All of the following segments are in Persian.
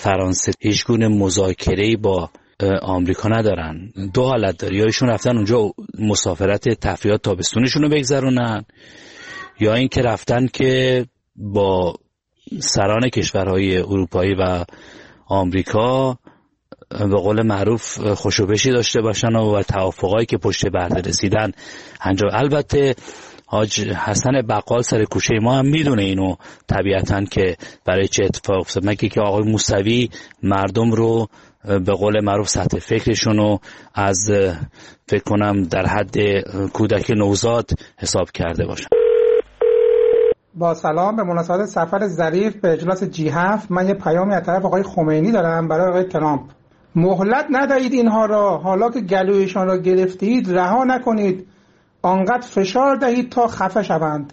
فرانسه هیچ گونه مذاکره‌ای با آمریکا ندارن. دو حالت داره، یا ایشون رفتن اونجا مسافرت تفریحات تابستونشون رو بگذرونن، یا این که رفتن که با سران کشورهای اروپایی و آمریکا به قول معروف خوشوبشی داشته باشن و توافقایی که پشت پرده رسیدن انجام. البته حاج حسن بقال سر کوچه ما هم میدونه اینو طبیعتاً که برای چه اتفاق افتاد، مگه که آقای موسوی مردم رو به قول معروف سطح فکرشون رو از فکر کنم در حد کودک نوزاد حساب کرده باشن. با سلام، به مناسبت سفر ظریف به اجلاس G7 من یه پیامی از طرف آقای خمینی دارم برای آقای ترامپ. مهلت ندهید اینها را، حالا که گلویشان را گرفتید رها نکنید، آنقدر فشار دهید تا خفه شوند.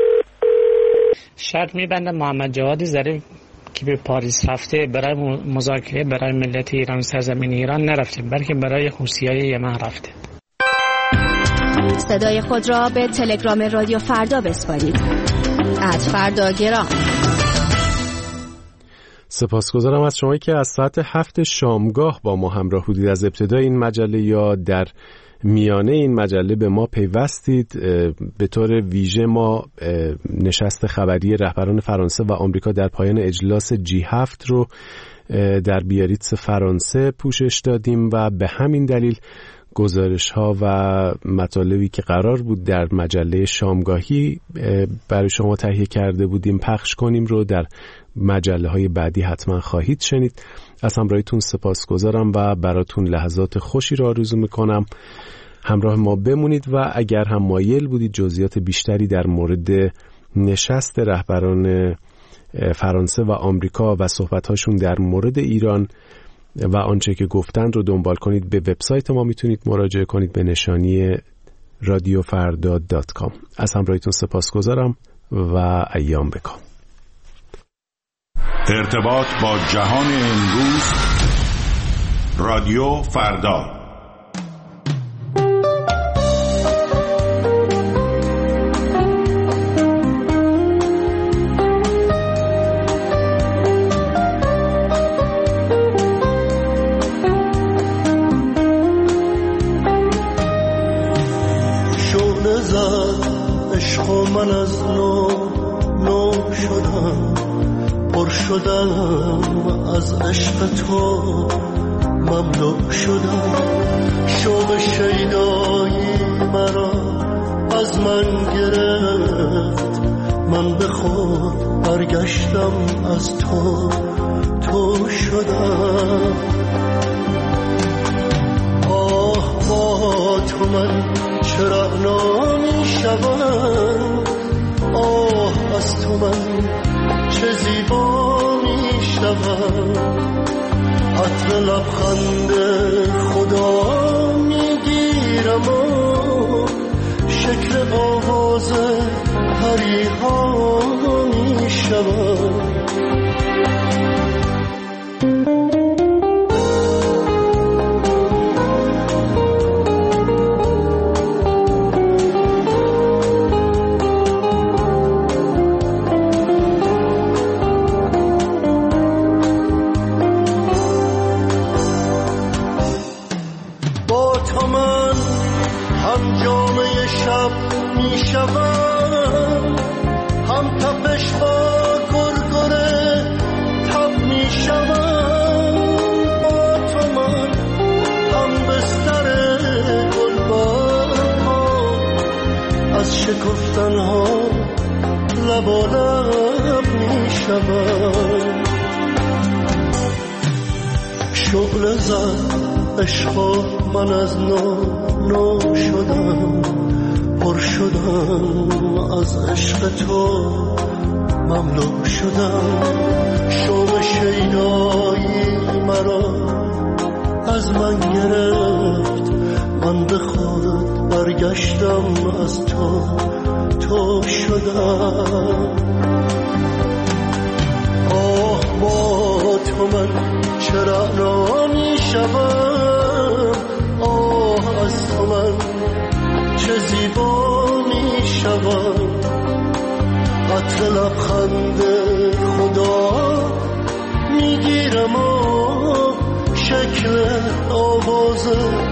شرط می‌بندم محمد جواد ظریف که به پاریس رفته برای مذاکره برای ملت ایران، سرزمین ایران نرفته، بلکه برای حوثیای یمن رفته. صدای خود را به تلگرام رادیو فردا بسپارید. @فرداگرام. سپاسگزارم از شما که از ساعت 7 شامگاه با ما همراه بودید. از ابتدای این مجله یا در میانه این مجله به ما پیوستید. به طور ویژه ما نشست خبری رهبران فرانسه و آمریکا در پایان اجلاس G7 رو در بیاریتس فرانسه پوشش دادیم و به همین دلیل گزارش ها و مطالبی که قرار بود در مجله شامگاهی برای شما تهیه کرده بودیم پخش کنیم رو در مجله های بعدی حتما خواهید شنید. از همراهیتون سپاسگزارم و براتون لحظات خوشی را آرزو میکنم. همراه ما بمونید و اگر هم مایل بودید جزئیات بیشتری در مورد نشست رهبران فرانسه و آمریکا و صحبت‌هاشون در مورد ایران و آنچه که گفتن رو دنبال کنید، به وبسایت ما میتونید مراجعه کنید به نشانی radiofarda.com. از همراهیتون سپاسگزارم و ایام بکام. ارتباط با جهان امروز، رادیو فردا. شعله زد عشق و من از نو شدم، پر شدم از عشق تو، مملو شدم. شوق شیدایی مرا از من گرفت، من به خود برگشتم از تو شدم. آه با تو من چرا نمی شدم، آه از تو من چه زیبا می شود. عطر لبخند خدا می گیرم و شکل آواز پریها می شود. هم تپش با گرگره تب می شوم. با تو من هم بستر گلبرگ ها، از شکفتن ها لب و لب می شوم. شعله زد عشق من از نو شدم، پر شدم از عشق تو، مملو شدم. شوق شیدایی مرا از من گرفت، من به خود برگشتم از تو شدم. آه با تو من چرا نمی شوم، آه از تو من چه زیبا می شود. عطر لبخند خدا می گیرم شکل آواز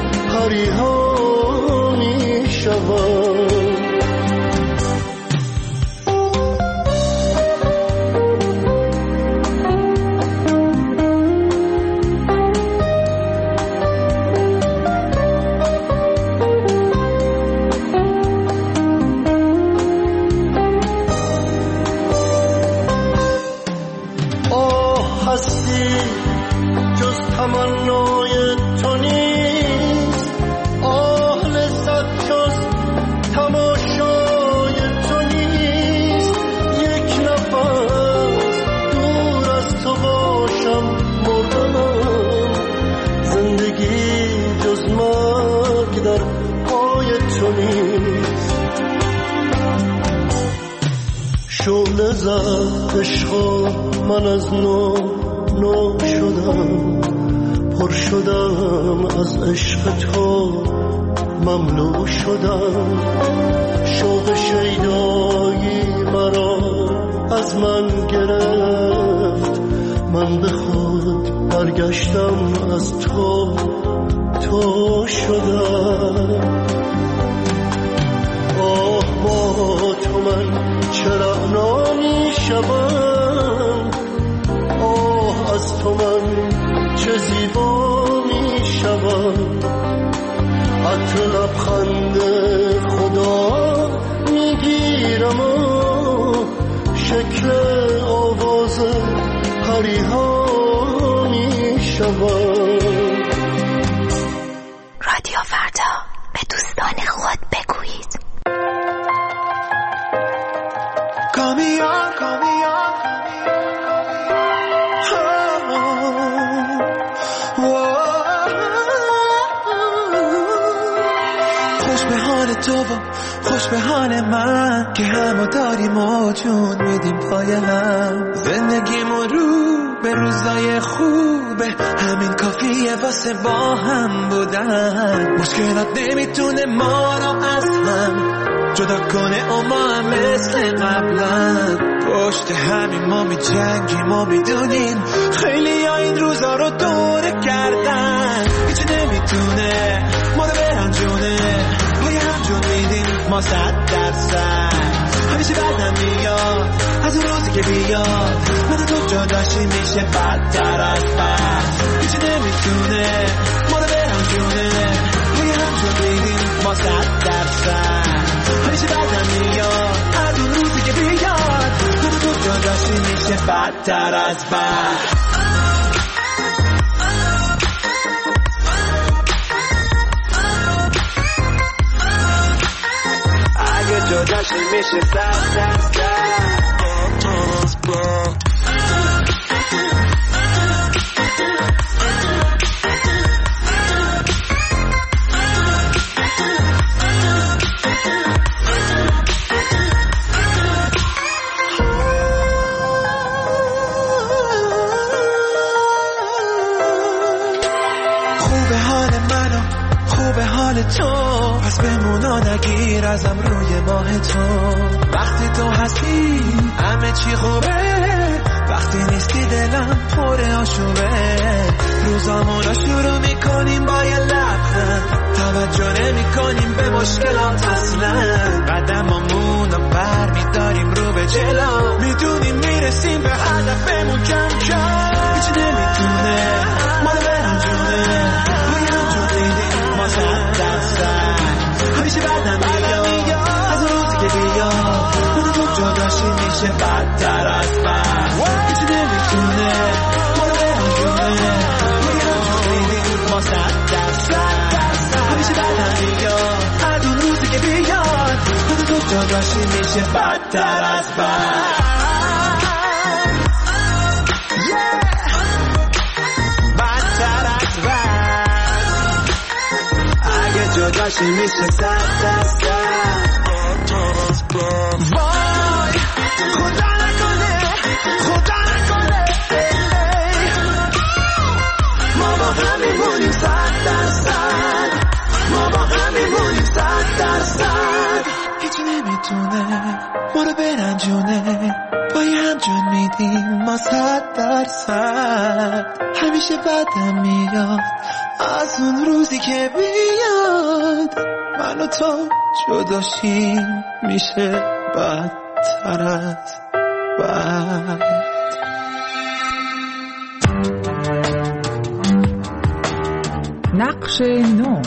پریها می شود. تمنای تو نیست، آه لذت جز تماشای تو نیست. یک نفس دور از تو باشم مردم، زندگی جز مرگ در پای تو نیست. شعله زد عشق من از نو شدم، پر شدم از عشق تو، مملو شدم. شوق شیدایی مرا از من گرفت، من به خود برگشتم از تو شدم. آه با تو من چرا نمی شدم، آه از تو من چه زیبا می شود. عطر لبخند خدا می گیرم و شکل آواز پریها می شود. رادیو فردا، به دوستان خود بگویید. تو خوش به حال من که همو داریم و جون میدیم پای هم. زندگیمون رو به روزای خوبه، همین کافیه واسه با هم بودن. مشکلات نمیتونه ما رو از هم جدا کنه و ما هم مثل قبلا پشت همین ما می جنگیم و میدونیم خیلی ها این روزا رو دوره کردن. هیچی نمیتونه ما رو برنجونه، جون میدیم ما 100%. همیشه بعدم میاد از اون روزی که بیاد، من تو جداشی میشه بدتر از بد. هیچی نمیتونه ما رو برنجونه، روی هم جون میدیم ما 100%. همیشه بعدم میاد از اون روزی که بیاد، من تو جداشی میشه بدتر از بد. جداشی میشه 100%. خوبه حال منو، خوبه حال تو، پس بمونا نگیر ازم روی ماه تو. وقتی تو هستی همه چی خوبه، وقتی نیستی دلم پر آشوبه. روزامون رو شروع میکنیم با یه لبخند، توجه نمی کنیم به مشکلات اصلا. قدمامون رو بر میداریم رو به جلو، میدونیم میرسیم به هدفمون کم کم. هیچی نمیتونه ما رو برنجونه، روی هم جون دیدیم ما 100%. همیشه بعدم میاد از روزی که بیاد، من تو جداشی میشه بدتر از بد. هیچی نمیتونه ما رو برنجونه، روی هم جون دیدیم ما 100%. همیشه بعدم میاد از اون روزی که بیاد، من تو جداشی میشه بدتر از بد. جداشی میشه 100%. وای خدا نکنه، خدا نکنه ما با هم میمونیم 100%. ما با هم میمونیم 100%. هیچی نمیتونه میرسونه ما رو برنجونه پای هم جون میدیم ما 100%. همیشه بدم میاد از اون روزی که بیاد من و تو جداشیم میشه بدتر از بد. نقش نو.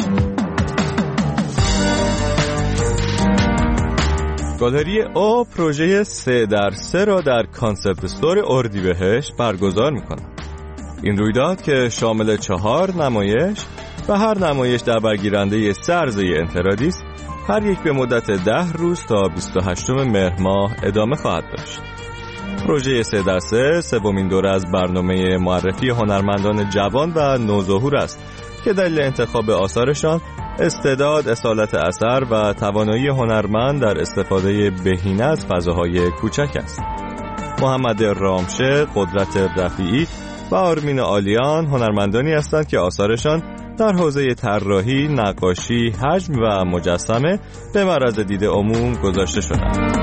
گالری او پروژه 3x3 را در کانسپت استور اردیبهشت برگزار می‌کند. این رویداد که شامل 4 نمایش و هر نمایش در برگیرنده 3 عرضه انفرادی است، هر یک به مدت 10 روز تا 28 مهر ماه ادامه خواهد داشت. پروژه 3x3 سومین دوره از برنامه معرفی هنرمندان جوان و نوظهور است که دلیل انتخاب آثارشان استعداد، اصالت اثر و توانایی هنرمند در استفاده بهینه از فضاهای کوچک است. محمد رامشه، قدرت رفیعی و آرمین آلیان هنرمندانی هستند که آثارشان در حوزه طراحی، نقاشی، حجم و مجسمه به معرض دید عموم گذاشته شدند.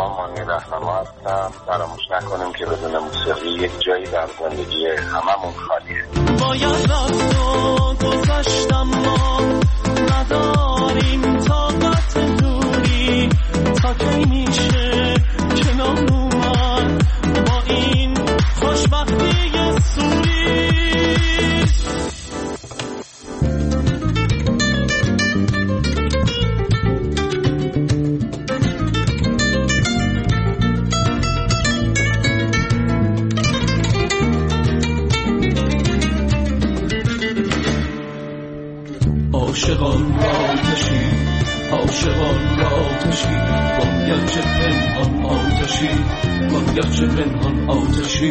سلام، مانی رهنما هستم. فراموش نکنیم که بدون موسیقی یک جایی در زندگی هممون خالیه. باید رفت و گذشتم، ما نداریم طاقت دوری، تا کی میشه کنار اومد با این خوشبختی سوری. عاشقان آتشی، عاشقان آتشی، باید چه پنهان آتشی، باید چه پنهان آتشی.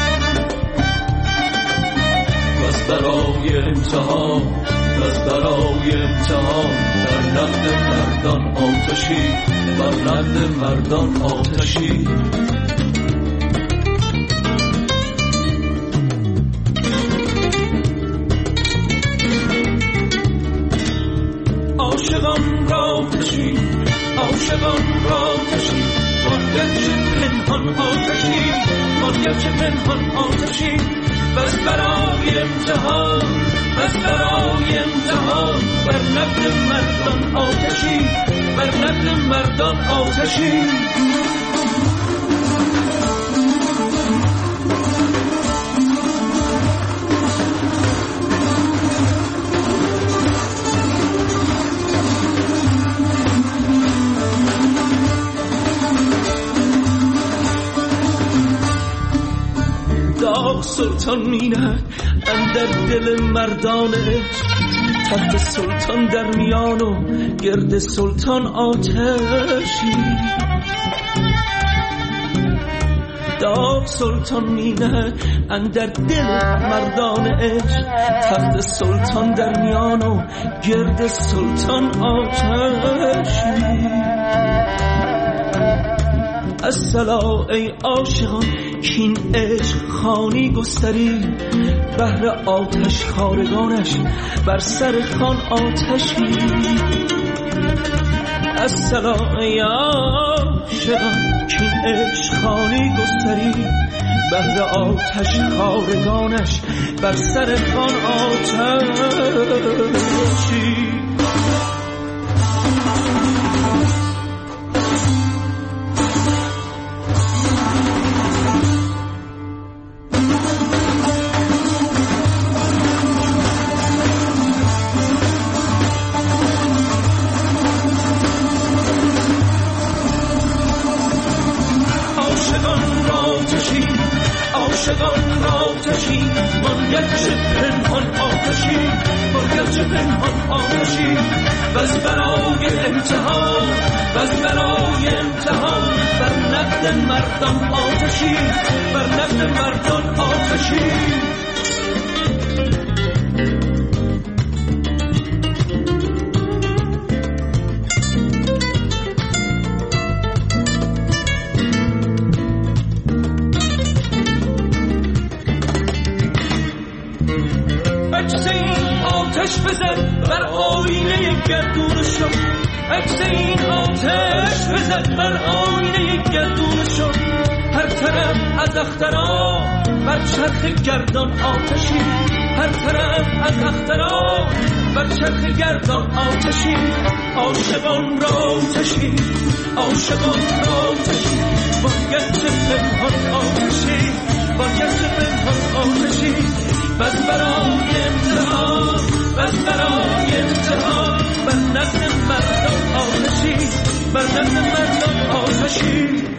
بس برای امتحان، بس برای امتحان، بر نقد مردان آتشی، بر نقد مردان آتشی. عاشقان را کشی، عاشقان را کشی، باید چه پنهان آتشی، باید چه پنهان آتشی. بس برای امتحان، بس برای امتحان، بر نقد مردان آتشی، بر نقد مردان آتشی. سلطان مینه اندر دل مردانه، تخت سلطان در میان و گرد سلطان آتشی. داغ سلطان مینه اندر دل مردانه، تخت سلطان در میان و گرد سلطان آتشی. الصلا ای عاشقان کین عشق خانی گستری، بهر آتش خارگانش بر سر خان آتشی. الصلا ای عاشقان کین عشق خانی گستری، بهر آتش خارگانش بر سر خان آتشی. عاشقان آتشی، باید چه پنهان آتشی، باید چه پنهان آتشی. بس برای امتحان، بس برای امتحان، بر نقد مردان آتشی، بر نقد مردان آتشی. آتش بزن بر آینه گردونشو، عکس این آتش بزن بر آینه گردونشو. هر طرف از اخترا بر چرخ گردان آتشی، هر طرف از اخترا بر چرخ گردان آتشی. عاشقان را آتشی، عاشقان را آتشی، باید چه پنهان آتشی، باید چه پنهان آتشی. بس برای امتحان، بس برای امتحان، بر نقد مردان آتشی، بر نقد مردان آتشی.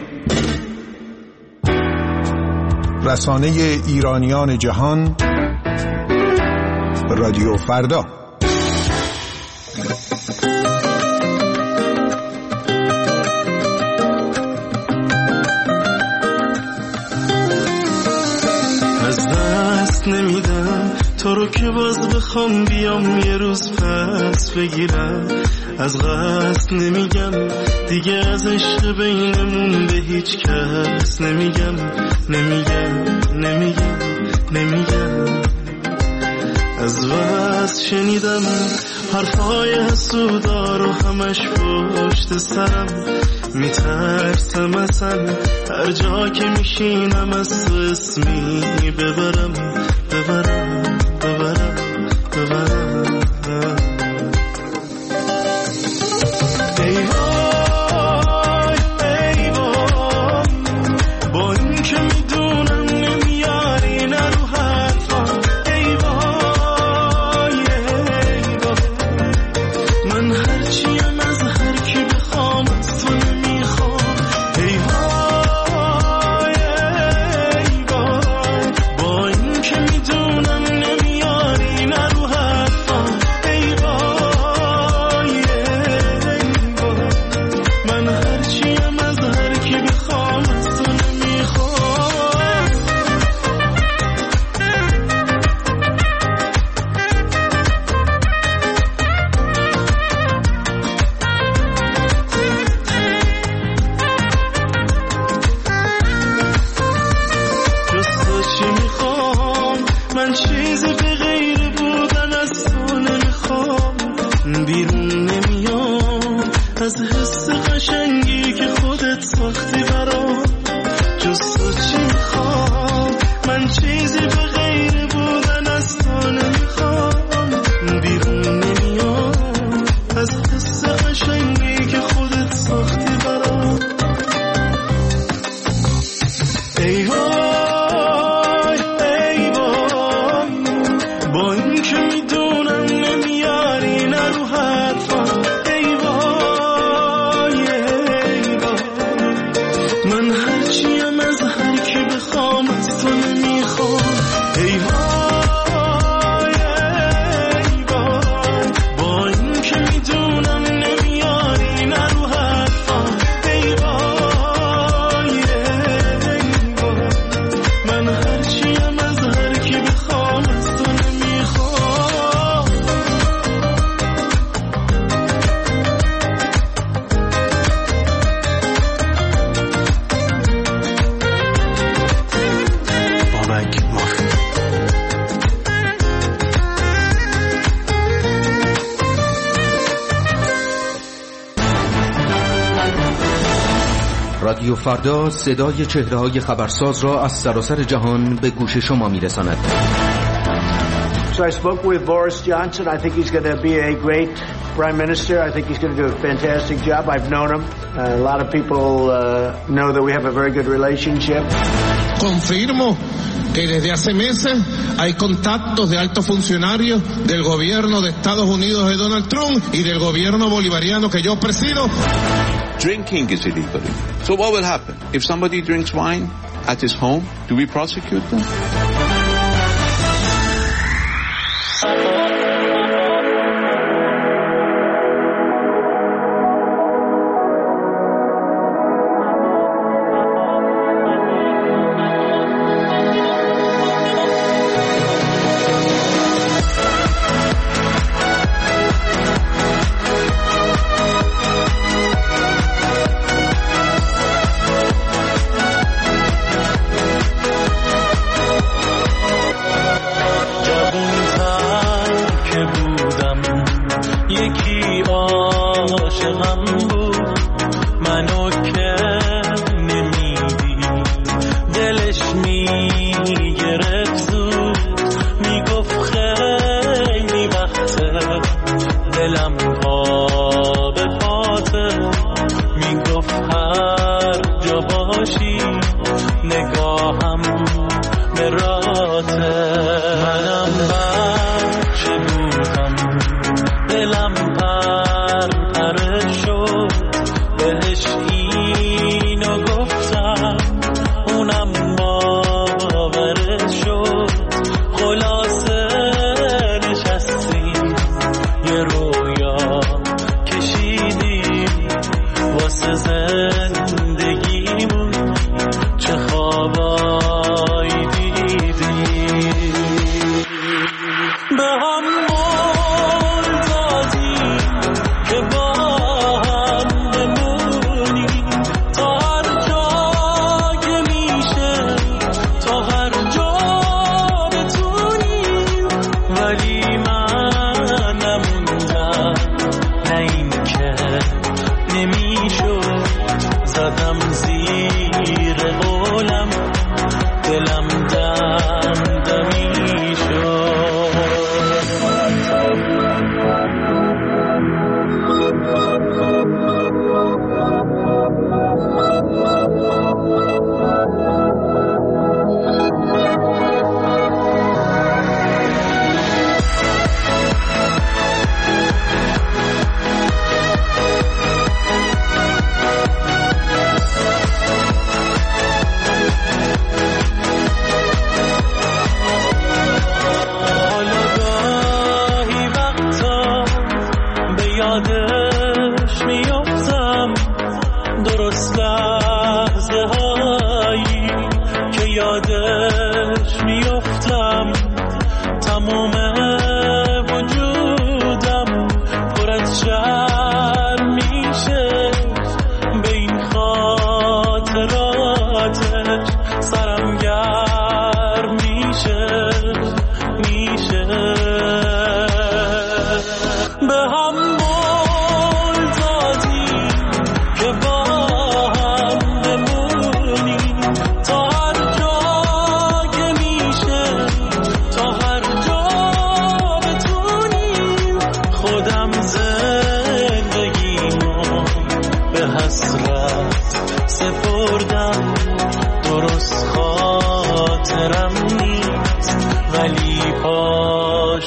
رسانه ایرانیان جهان، رادیو فردا. از دست نمیدم تو رو که باز بخوام بیام یه روز پس بگیرم، از قصد نمیگم دیگه، از عشق بینمون به هیچ کس نمیگم، نمیگم نمیگم نمیگم. از وصل شنیدم حرفای حسودا رو همش پشت سرم، میترسم از میپرسن هر جا که میشینم از تو اسمی ببرم ببرم ببرم ببرم ای وای ای وای با این که میدونم نمیاری نرو حرفا ای وای ای وای من هرچیم از هر کی بخوام از تو نمیخوام ای وای ای وای با این که میدونم نمیاری نرو حرفا ای وای ای وای من هرچیم از هر کی بخوام از تو نمیخوام جز تو چی میخوام من چیزی به غیر بودن از تو نمیخوام بیرون نمیام از حس قشنگی که خودت ساختی برام جز تو چی میخوام من چیزی به غیر بودن از تو نمیخوام بیرون نمیام از حس قشنگی که خودت ساختی برام ای وای ای وای با این که میدونم نمیاری نرو حرفا ای وای ای وای من هرچیم از هر کی بخوام از تو نمیخوام ای وای ای وای با این که میدونم نمیاری نرو حرفا ای وای ای وای من هرچیم از هر کی بخوام از تو نمیخوام بابک مافی رادیو فردا صدای چهره‌های خبرساز را از سراسر جهان به گوش شما می‌رساند. So I spoke with Boris Johnson. I think he's going to be a great prime minister. I think he's going to do a fantastic job. I've known him. A lot of people know that we have a very good relationship. Confirmo que desde hace meses hay contactos de altos funcionarios del gobierno de Estados Unidos de Donald Trump y del gobierno bolivariano que yo presido. Drinking is illegal. So what will happen? If somebody drinks wine at his home, do we prosecute them?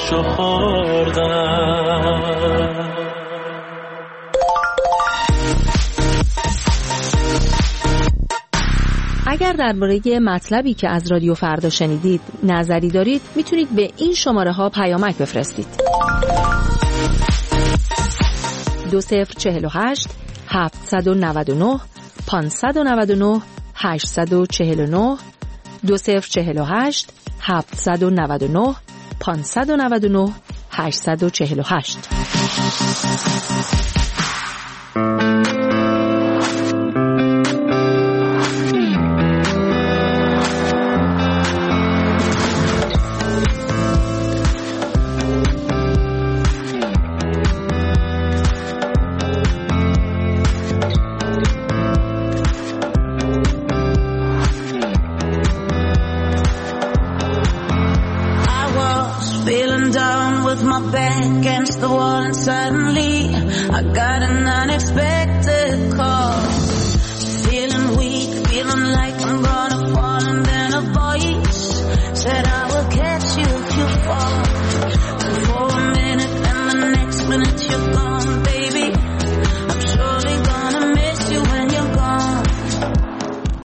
14. اگر درباره مطلبی که از رادیو فردا شنیدید نظری دارید میتونید به این شماره ها پیامک بفرستید. 2048 799 599 849 2048 799 599 848. Back against the wall and suddenly